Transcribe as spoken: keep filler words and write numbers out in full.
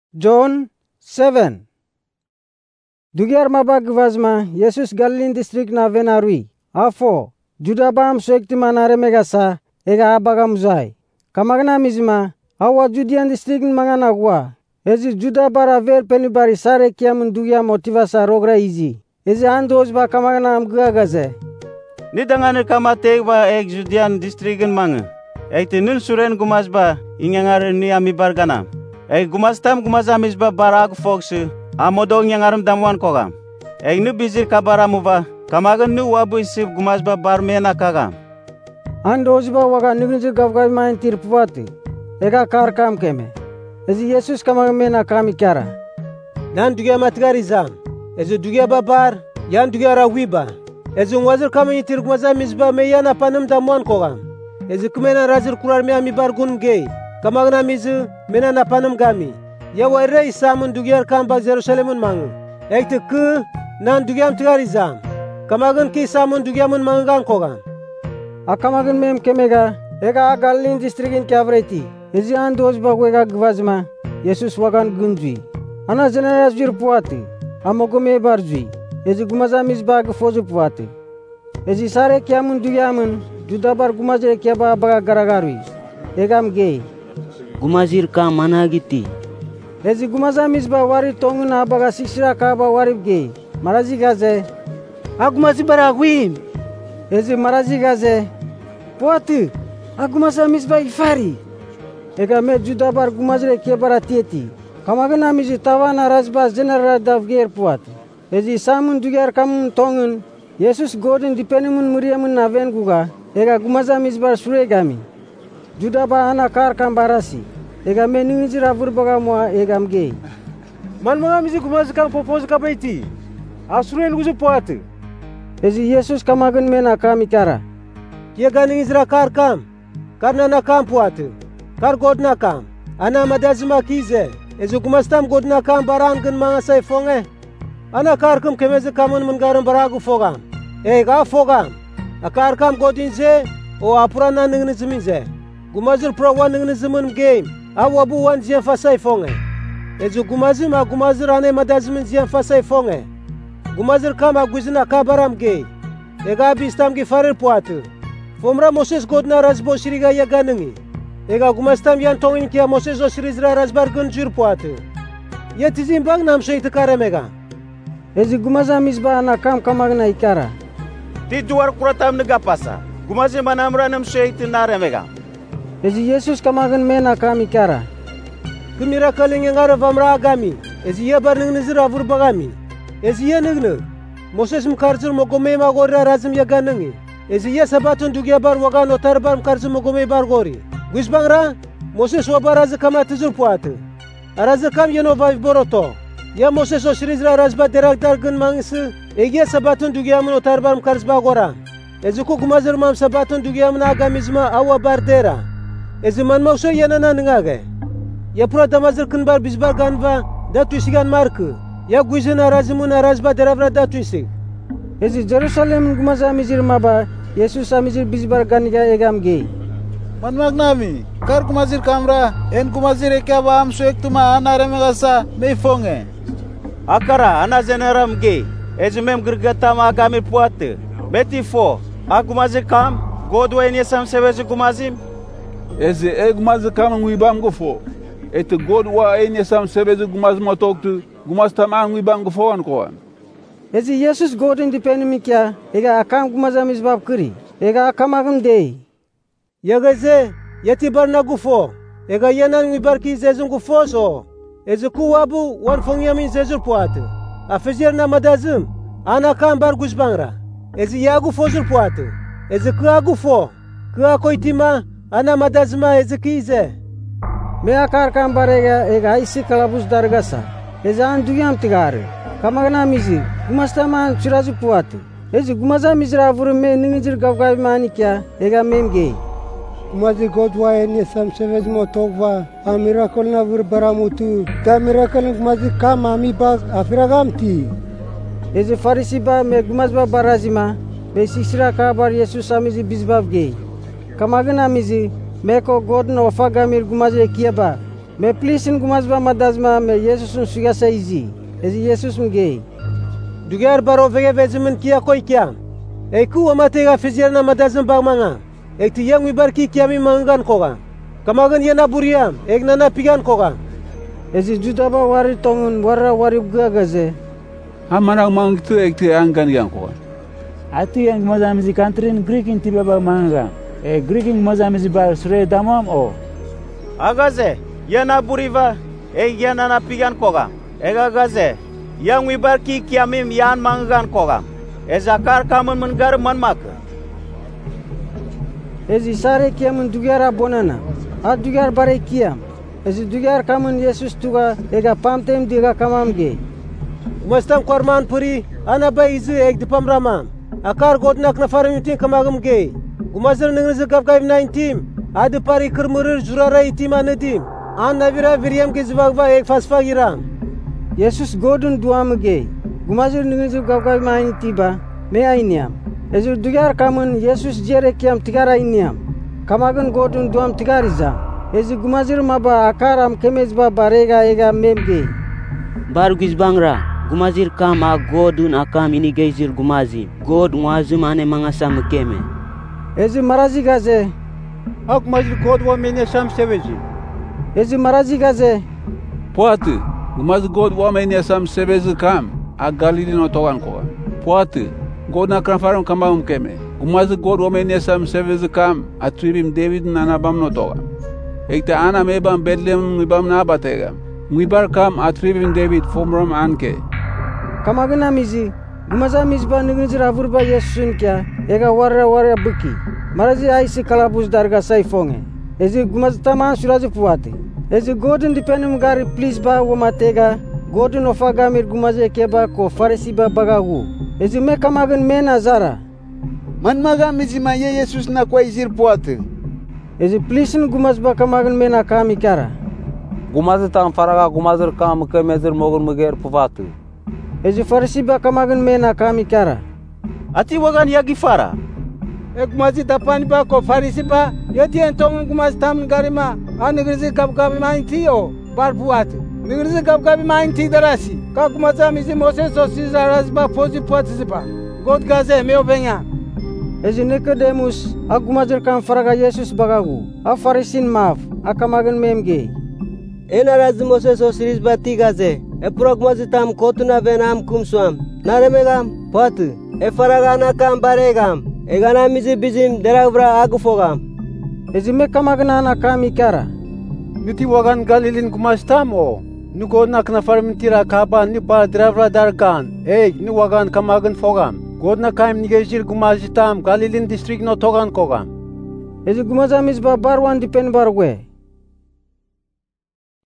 John seven. Dugiar maba gvazma Yesus Galilin distrik na venarui. Afo Juda bam soekti manare megasa ega abaga muzai. Kamagna mizma awa Judian distrik mangana gua. Ezi Juda bara ver penibari sare kiamun dugia motivasa rogra izi. Ezi andos ba kamagna amgua gaze. Ni dangan kamate ba ek Judian distrikin manga. Ek tinun suren gumas ba ingangar ni ami bargana. Ek gumas tam gumas amis ba barak foksu amodong yang aram damuan koga. Ek nu bizir kabara muba kamagan nu wabu isip gumas ba barmena kaga. Andos ba waga nignizi gavgai main tirpuati. Ega kar kam keme. Ezi Yesus kamagmena kami kyara. Nan dugia matgari zam. Ezi dugia babar yan dugia rawiba. Ezi wazir kami tir gumas amis ba meyana panam damuan koga. Ezi kumena razir kurar me ami bar gun gay. Kamagna mizu mena napanam gami. Ya waire isamun dugiar kambak Jerusalemun mangu. Ekte ku nan dugiam tigarizam. Kamagan ki isamun dugiamun mangan kogan. Akamagan mem kemega ega Galilin distrikin kyavreti. Ezi andos bagwega gvazma Yesus wagan gunjui. Ana generas jir puati. Amogome barjui. Ezi gumaza misbag fozu puati. Ezi sare kyamun dugiamun judabar gumaze kyaba baga garagarui. Egam gay. Gumazir ka mana giti. Ezi gumaza misba wari tongun abaga sisira ka ba warib gay. Marazi gaze. Agumazi baragwim. Ezi marazi gaze. Puati. Agumaza misba ifari. Ega me judabar gumazre ke baratieti. Kamagana mizi tawana razbas general davger puati. Ezi samun dugar kamun tongun. Yesus godin dipenemun muriamun naven guga. Ega gumaza misbar suregami. Juda ba ana kar kambarasi. Ega meningi jira burbaga moa egam gay. Man mga mizi kumaz kang popos ka baiti. Asruel guzu poate. Ezi Yesus kamagan mena kami kara. Kia ganing izra kar kam. Karna na kam poate. Kar god na kam. Ana madazima kize. Ezi kumaz tam god na kam baran gan mga say fonge. Ana kar kam kemeze kamun mungaran baragu fogam. Ega fogam. Akar kam godin ze o apura na ningni zimin ze. Gumazir pro wan ningni zimin game. Awa bu wan zian fasay fonge. Ezu gumazir ma gumazir ane madazimin zian fasay fonge. Gumazir kama guzina kabaram gay. Ega bistam gi farir puatu. Fomra Moses godna razbo shiriga yaga ningi. Ega gumastam yan tongin kia Moses o shirizra razbar gun jur puatu. Ya tizim bang nam shayt karamega. Ezi gumaza misba ana kam kamagna ikara. Ti duar kuratam nega pasa. Gumazir manamra nam shayt naremega. Ezi Yesus kamagan mena kami kara. Kumira kaling ngara vamra agami. Ezi ya bar ningni zira vur bagami. Ezi ya ningni. Moses mkarzur mogome magora razim yaga ningi. Ezi ya sabatun dugia bar waga notar bar mkarzur mogome bar gori. Gush bangra Moses wa barazi kama tizur puatu. Arazi kam yeno vav boroto. Ya Moses o shirizra razba derak dar gun mangisi. Egi ya sabatun dugia mun otar bar mkarz bagora. Ezi ku gumazir mam sabatun dugia mun agamizma awa bar dera. Ezi man mauso yanana ningage. Ya pura damazir kunbar bizbar ganva datu isigan marku. Ya guzina razimun arazba deravra datu isig. Ezi Jerusalem gumaza mizir maba Yesus amizir bizbar ganiga egam gay. Man magnami kar gumazir kamra en gumazir ekaba am suek tuma anare megasa meifonge. Akara ana zeneram gay. Ezi mem girgatam agami puate. Beti fo. Agumazir kam godwa enyesam sevezi gumazim. Ezi e gumazir kam ngwibam gofo. Ete godwa enyesam sevezi gumaz motoktu gumaz tamang ngwibam gofo an koan. Ezi Yesus godin dipenimikia ega akam gumaza misbab kuri. Ega akamagam dei. Yagaze yati barna gufo. Ega yanan ngwibar ki zezun gufo so. Ezi ku wabu wan fongyamin zezur puate. Afezir na madazim. Ana kam bar guzbangra. Ezi yagu fozur puate. Ezi ku agufo. Ku akoitima ana madazima ezi kize. Me akar kam barega ega isi kalabus dargasa. Ezi an duyam tigare. Kamagna mizi gumasta man chirazu puate. Ezi gumaza mizra vuru me ningijir gavgai mani kya ega memge. Gumazi godwa eni sam sevez motogva a miracle na vur baramutu. Da miracle gumazi kam ami bag afiragamti. Ezi farisi ba me gumazba barazima me sisira ka bar Yesus amizi bizbab gay. Kamagna mizi meko godno fagamir gumazi kiaba. Me plisin gumazba madazma me Yesusun sugasa izi. Ezi Yesus mgei. Dugar baro vege vezimin kia koi kia. Eku amatega fizierna madazm bagmanga. Ekti yang wibarki kia mi mangan koga. Kamagan yana buriam, ek nana pigan koga. Ezi judaba wari tongun warra wari gagaze. Hamanang mang tu ekti angkan yang koga. Atu yang mazamizi kantrin Greeking tiba ba manga. E Greeking mazamizi bar sure damam o. Agaze, yana buriva, e yana na pigan koga. Ega gaze, yang wibarki kiamim yan mangan koga. Ezakar kamun mengar manmak. Ezi sare kiamun dugara bonana. A dugar bare kiam. Ezi dugar kamun Yesus tuga ega pamtem diga kamamge. Mastam korman puri ana ba izu ek dipam ramam. Akar godnak na farim tin kamagam ge. Gumazir ningriz gavgav nine team. Adi pari kırmırır jurara itim anedim. An navira viryam ge zivagva ek fasfa giram. Yesus godun duamge. Gumazir ningriz gavgav maini tiba me ainiam. Ezi dugar kamun Yesus jere kiam tigara iniam. Kamagan godun duam tigariza. Ezi gumazir maba akaram kemezba barega ega memge. Barugis bangra. Gumazir kam a godun akam ini geizir gumazi. God ngwazum ane mangasa mkeme. Ezi marazi gaze. Ak mazir god wa mene sam sevezi. Ezi marazi gaze. Poate, gumaz god wa mene sam sevezi kam a Galili no togan koga. Poate, god na kranfaram kamba mkeme. Gumaz god wa mene sam sevezi kam a tribim David na bam no toga. Ekta ana mebam Bethlehem mibam na batega. Mibar kam a tribim David fomram anke. Kamagana mizi, gumaza mizba nigniz ravurba Yesusun kya, ega warra warra buki. Marazi aisi kalabuz darga saifonge. Ezi gumaz taman surazi puwate. Ezi godin dipenum gari please ba wamatega, godin ofagamir gumaze keba ko farisi ba bagagu. Ezi me kamagan me nazara. Man maga mizi ma ye Yesus na kwa izir puwate. Ezi plisin gumaz ba kamagan me na kami kara. Gumaz tam faraga gumazir kam ke mezir mogun muger puwate. Ezi farisi ba kamagan me na kami kara. Ati wagan yagi fara. Ek mazi tapani ba ko farisi ba yeti entong gumaz tam garima a nigrizi gab gab ma inti o bar buat nigrizi gab gab ma inti darasi ka gumaza mizi Moses so sizaraz ba pozi pozi ba god gaze me obenya. Ezi Nicodemus a gumazir kam faraga Yesus bagagu a farisin maf a kamagan memge. Ena raz Moses so siris ba tigaze e prog mazi tam kotuna venam kumswam naremegam pot e faraga na kam baregam egana mizi bizim deravra agufogam. Ezi me kamagana na kami kara. Niti wagan Galilin gumastam o. Nugo nak na farmintira kaba ni bar deravra dargan. Ey ni wagan kamagan fogam. God na kaim nigejir gumazitam Galilin district no togan kogam. Ezi gumaza mizba barwan dipen barwe.